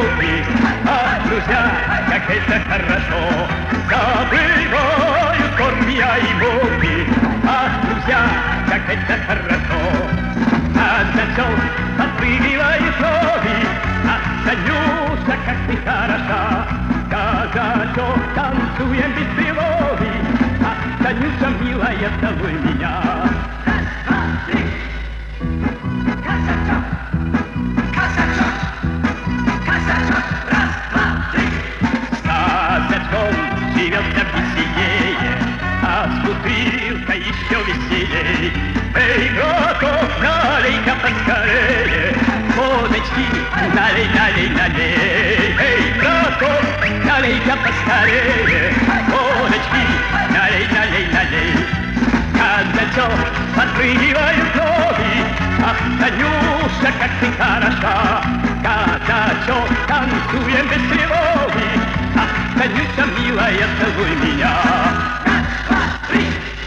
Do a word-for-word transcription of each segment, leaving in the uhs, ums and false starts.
руки. Ах, друзья, как это хорошо, забываю скорбь я и муки. Ах, друзья, как это хорошо, когда все подпрыгивает ноги. Ах, Танюша, как ты хороша, когда все танцуем без тревоги. Ах, Танюша, милая, целуй меня. Живется веселее, а с бутылкой еще веселей. Эй, браток, налей-ка поскорее, водочки, налей, налей, налей. Эй, браток, налей-ка поскорее, водочки, налей, налей, налей. Когда все подпрыгивают ноги, ах, Танюша, как ты хороша, когда все танцуем без тревоги. Ах, Танюша, милая, целуй меня. Раз, два, три.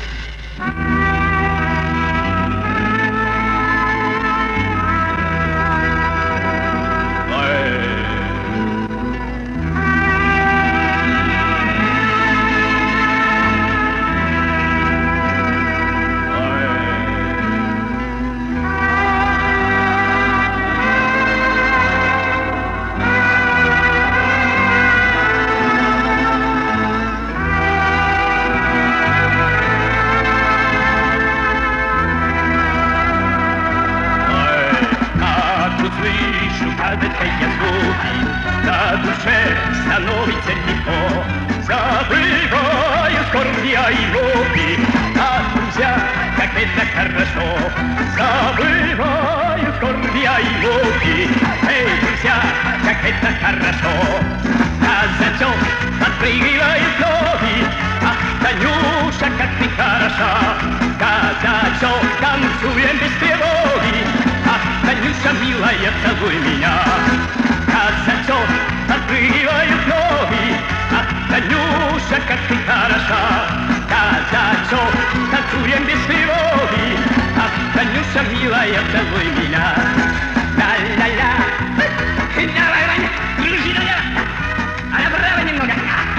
На душе становится легко, забываю скорбь я и муки. А, друзья, как это хорошо, забываю скорбь я и муки. Эй, друзья, как это хорошо, а за все подпрыгивают ноги. Ах, Танюша, как ты хороша, когда все танцуем без тревоги. Ах, Танюша, милая, целуй меня. За все подпрыгивают ноги. Ах, Танюша, как ты хороша, когда все танцуем без тревоги. Ах, Танюша, милая, целуй меня. Ла-ла-ла. Давай, Ваня, держи, Ваня. А направо немного.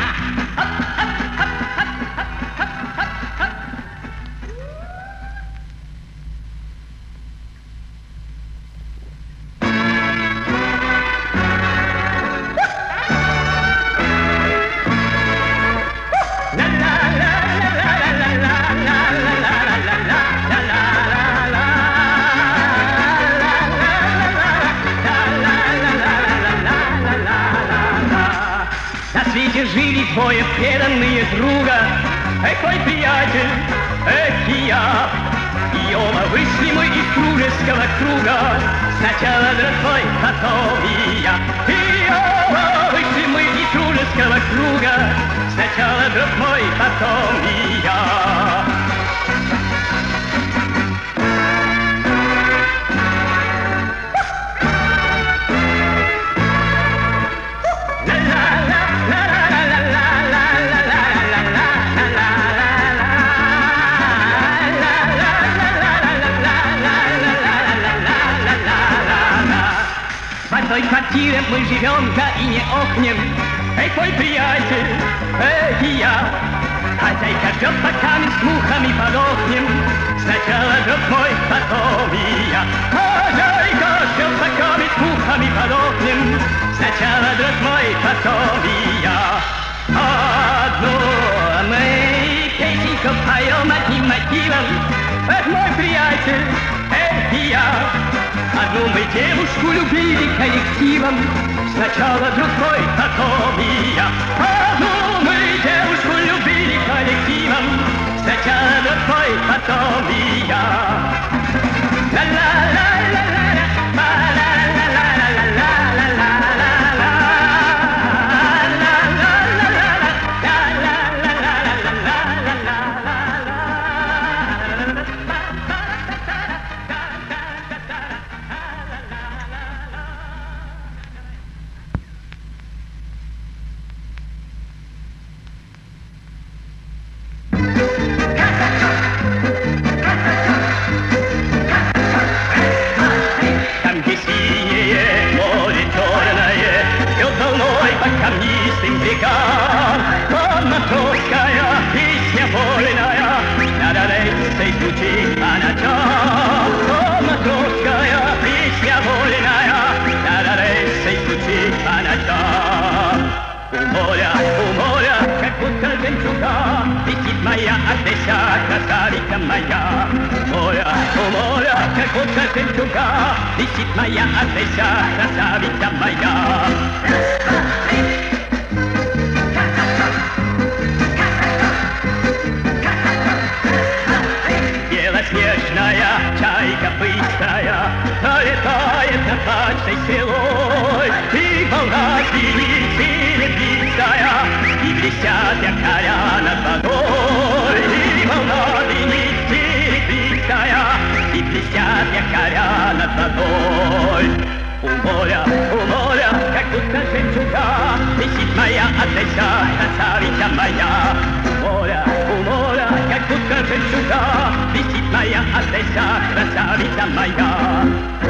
Жили двое преданные друга, эх, мой приятель, эх, и я. И оба вышли мы из дружеского круга, сначала друг мой, потом и я. И оба вышли мы из дружеского круга, сначала друг мой, потом и я. В той квартире мы живем, да и не охнем. Эх, мой приятель, эх, и я. Хозяйка ждет, пока мы с мухами подохнем. Сначала друг мой, потом и я. Хозяйка ждет, пока мы с мухами подохнем. Сначала друг мой, потом и я. Одну мы песенку поем одним мотивом. Эх, мой приятель, эх, и я. Одну мы девушку любили коллективом, сначала друг мой, потом и я. Одну мы девушку любили коллективом, сначала друг мой, потом и я. Ла-ла-ла-ла-ла-ла, ночам. У моря, у моря, как будто жемчуга, висит моя Одесса, красавица моя. У моря, у моря, как будто жемчуга, висит моя Одесса, красавица моя. Белоснежная чайка быстрая пролетает над плачной селой, и волна звенит серебристая, и блестят якоря над водой. И волна звенит серебристая, и блестят якоря над водой. У моря, у моря, как будто жемчуга, висит моя Одесса, красавица моя. У моря, у моря, как будто жемчуга, висит моя Одесса, красавица моя.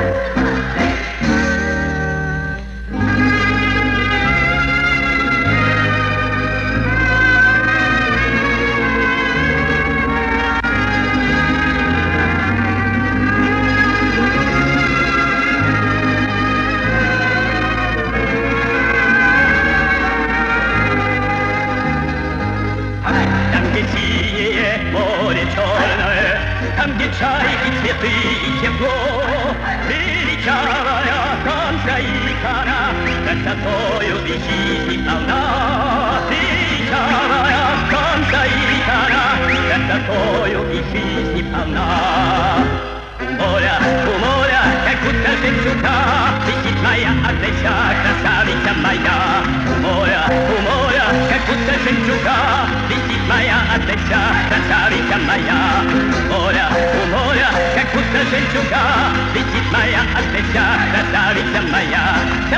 Там, где чайки, цветы и тепло, величавая Камская икона, красотою и жизни полна. Величавая Камская икона, красотою и жизни полна. У моря, у моря, как будто жемчуга, висит моя Одесса, красавица моя. У моря, у моря, как будто жемчуга, висит моя Одесса, красавица моя. У моря, у моря, как будто жемчуга, висит моя Одесса, красавица моя.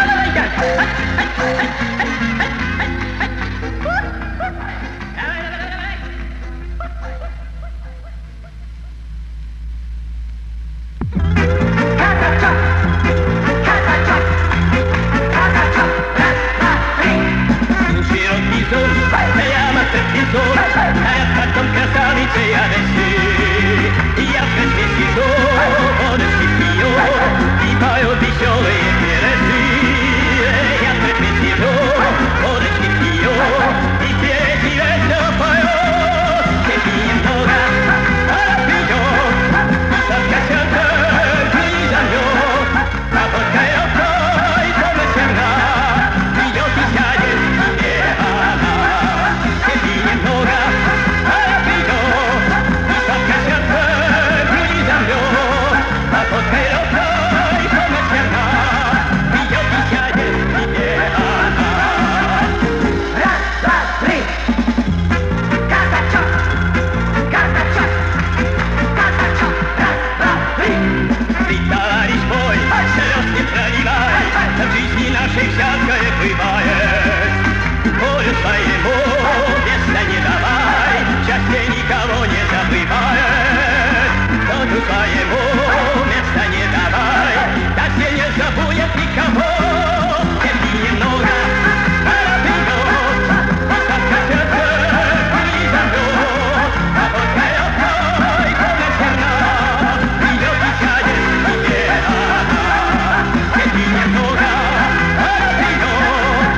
Тает потом красавицей Одессы. Я в Москве сижу, водочки пью, и пою веселые пиросы. Я в Москве сижу, водочки пью, и песни весело пою. Песни много, а пьет, сладко сердце не замет, а водка легкой, словно серна, идет и сядет себе она. Песни немного, а пьет, и сладко сердце не замет, а водка легкой, словно серна, идет и сядет себе она. Раз, два, три. Казачок, казачок, казачок. Раз, два, три. Ты, товарищ мой, слез не проливай, в жизни нашей всякое бывает. Волю своему места не давай, счастье никого не забывает. Волю своему места не давай, счастье не забудет никого. Терпи немного, она придет, остатка сердца не замет, а водка легкой, словно серна, придет и сядет себе она. Терпи немного, она придет,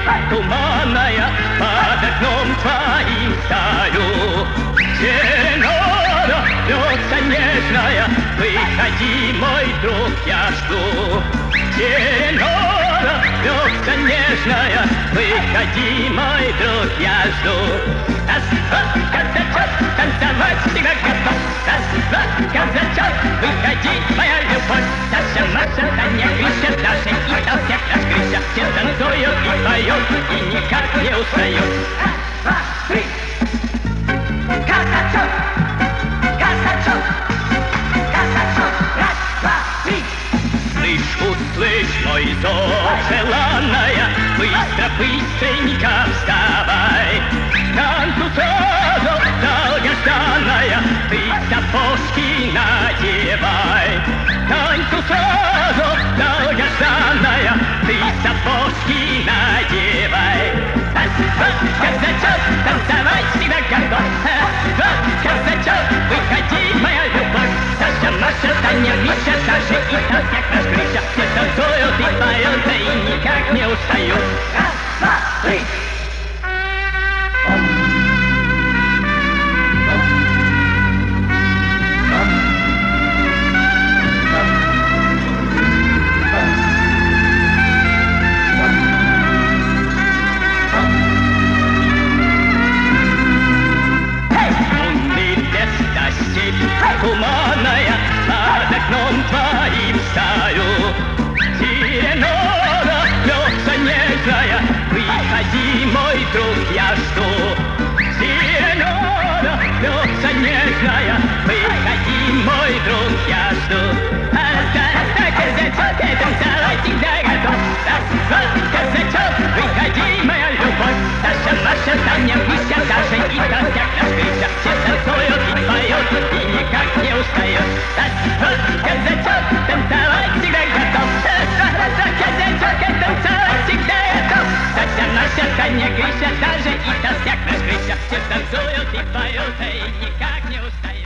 туманная, под окном твоим стою. Сирена рвется нежная, выходи, мой друг, я жду. Сирена рвется нежная, выходи, мой друг, я жду. Раз, два, казачок, танцевать всегда готов. Раз, два, казачок, выходи, моя любовь. Саша, Маша, Таня, Гриша, Даша и до всех наш Гриша. Все танцуют и поют, и никак не устают. Раз, два, три. Казачок, казачок, казачок. Раз, два, три. Слышь, услышь мой зов, желанная, быстро, быстренько вставай. Танцу сразу долгожданная, ты сапожки надевай. Танцу сразу долгожданная, ты сапожки надевай. Раз, два, казачок, танцевать всегда готов. Раз, два, казачок, выходи, моя любовь. Саша, Маша, Таня, Миша, Даша и до всех наш Гриша. Все танцуют и поют, да и никак не устают. Раз, два, три. Туманная, под окном твоим стою. Сирена рвется нежная, выходи, мой друг, я жду. Сирена рвется нежная, выходи, мой друг, я жду. Раз-два, казачок, танцевать всегда готов. Раз-два, казачок, выходи, моя любовь. Саша, Маша, Таня, Миша, Даша и до всех наш Гриша. Все танцуют и поют, и никак не устают. Раз-два, казачок, танцевать всегда готов. Раз-два, казачок, танцевать всегда готов. Саша, Маша, Таня, Гриша, Даша и до всех наш Гриша. Все танцуют и поют, и никак не устают.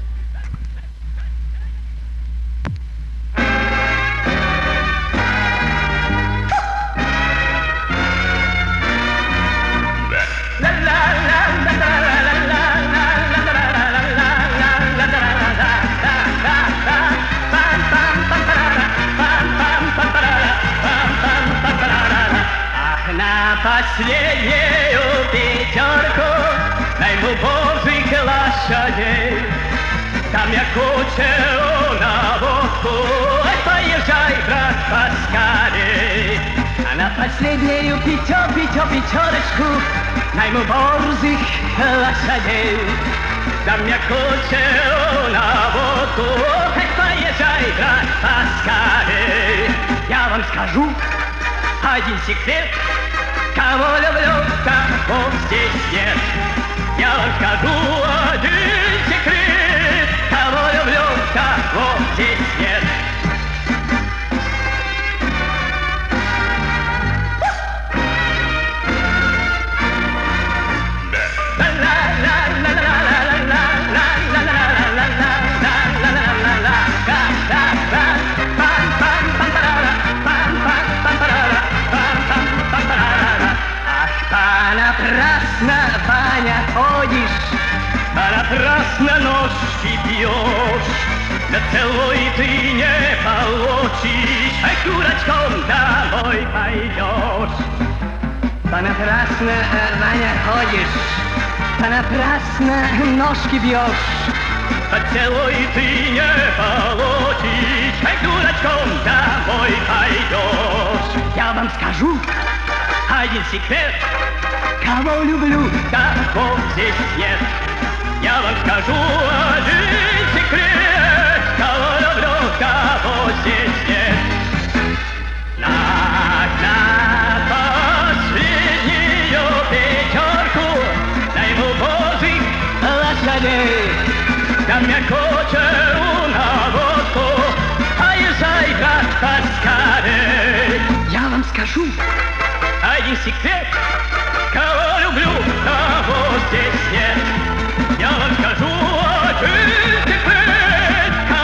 Последнюю пятерку найму божьих лошадей. Там я кучеру на водку, ай, поезжай, брат, поскорей. А на последнюю пятер, пятер, пятерочку найму борзых лошадей. Там я кучеру на водку, ай, поезжай, брат, поскорей. Я вам скажу один секрет. Кого люблю, того здесь нет. Я вам скажу один секрет. Кого люблю, того здесь нет. Понапрасно, Ваня, ходишь, понапрасно ножки бьешь, да целуй ты не получишь, ай, дурачком домой пойдешь. Понапрасно, Ваня, ходишь, понапрасно ножки бьешь, да целуй ты не получишь, ай, дурачком домой пойдешь. Я вам скажу один секрет. Кого люблю, того здесь нет. Я вам скажу один секрет. Кого люблю, того здесь нет. На, на последнюю пятерку найму божьих лошадей. Там я кучеру на водку, поезжай, брат, поскорей. Я вам скажу один секрет. Кого люблю, того здесь нет. Я вам скажу один секрет.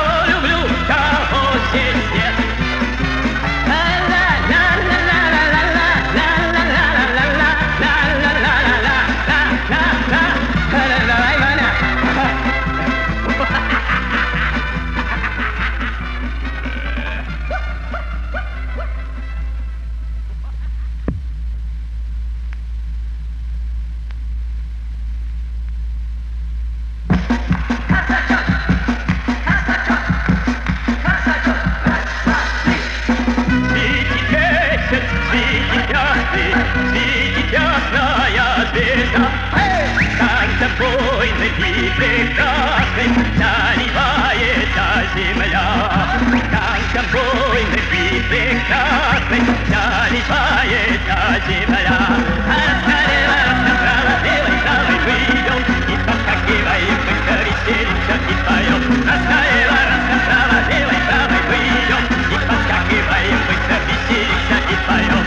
прекрасной заливается земля. Танцем буйной и прекрасной заливается земля. Раскалила, раскатрала, белой травой выйдем и подскакиваем, быстро веселимся и поем. Раскалила, раскатрала, белой травой выйдем и подскакиваем, быстро веселимся и поем.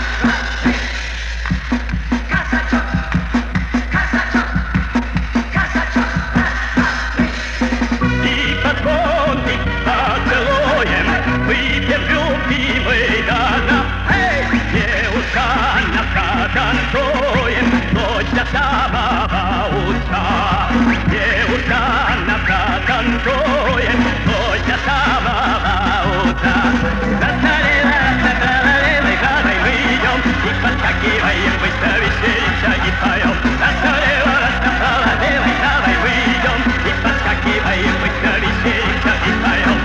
Танцуем ночь до самого утра. Девушка, танцуем ночь до самого утра. Раскалила, раскатрала, белой травой выйдем и подскакиваем, быстро веселимся и поем. Раскалила, раскатрала, белой травой выйдем и подскакиваем, быстро веселимся и поем.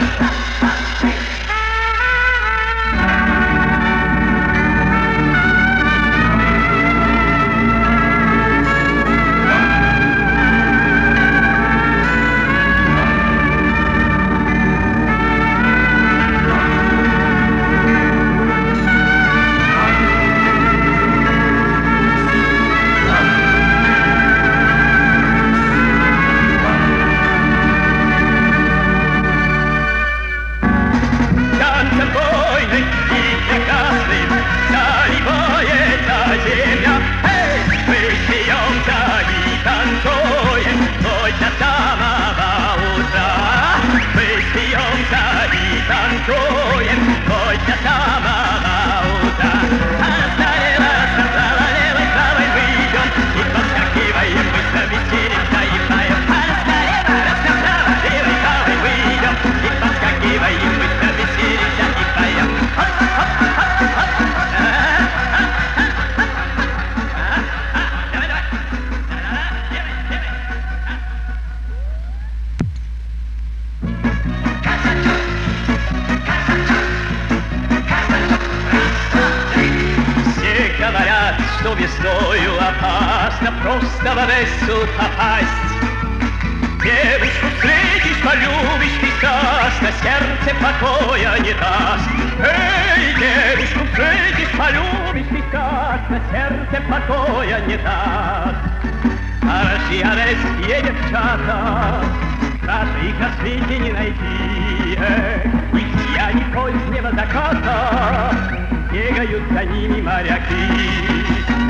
Что весною опасно просто в Одессу попасть. Девушку встретишь, полюбишь ты страстно, сердце покоя не даст. Эй, девушку встретишь, полюбишь ты страстно, сердце покоя не даст. Хороши одесские девчата, краше их на свете не найти. Их сияние позднего заката, бегают за ними моряки.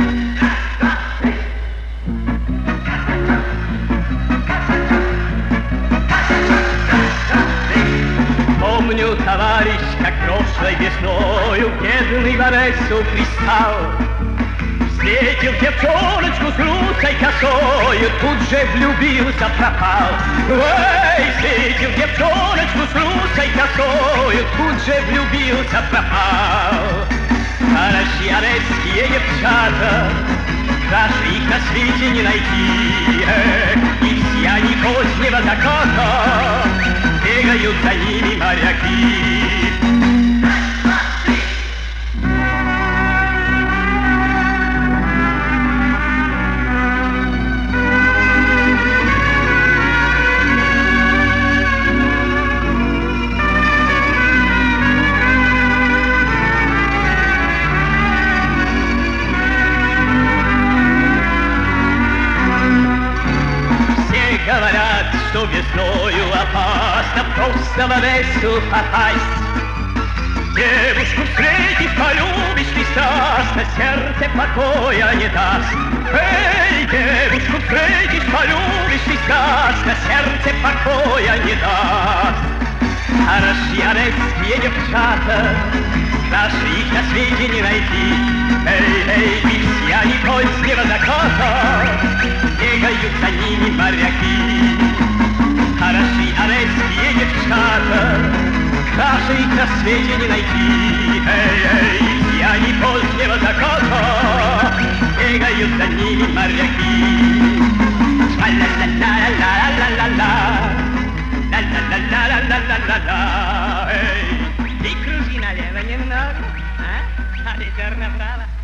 Помню, товарищ, как прошлой весною бедный в Одессу пристал. Встретил девчоночку с русой косою, тут же влюбился, пропал. Эй, встретил девчоночку с русой косою, тут же влюбился, пропал. Хороши одесские девчата, краше их на свете не найти. Их сияние позднего заката, бегают за ними моряки. Говорят, что весною опасно просто в Одессу попасть. Девушку встретишь, полюбишь ты страстно, сердце покоя не даст. Эй, девушку встретишь, полюбишь ты страстно, сердце покоя не даст. Хороши одесские девчата, краше их на свете не найти. Эй, эй, их сияние позднего заката, бегают за ними моряки. Хороши одесские девчата, краше их на свете не найти. Эй, эй, сияние позднего заката, бегают за ними моряки. Ла-ла-ла-ла-ла-ла-ла-ла, ла-ла-ла-ла-ла-ла-ла. Эй, и крути налево немного, а? А теперь направо.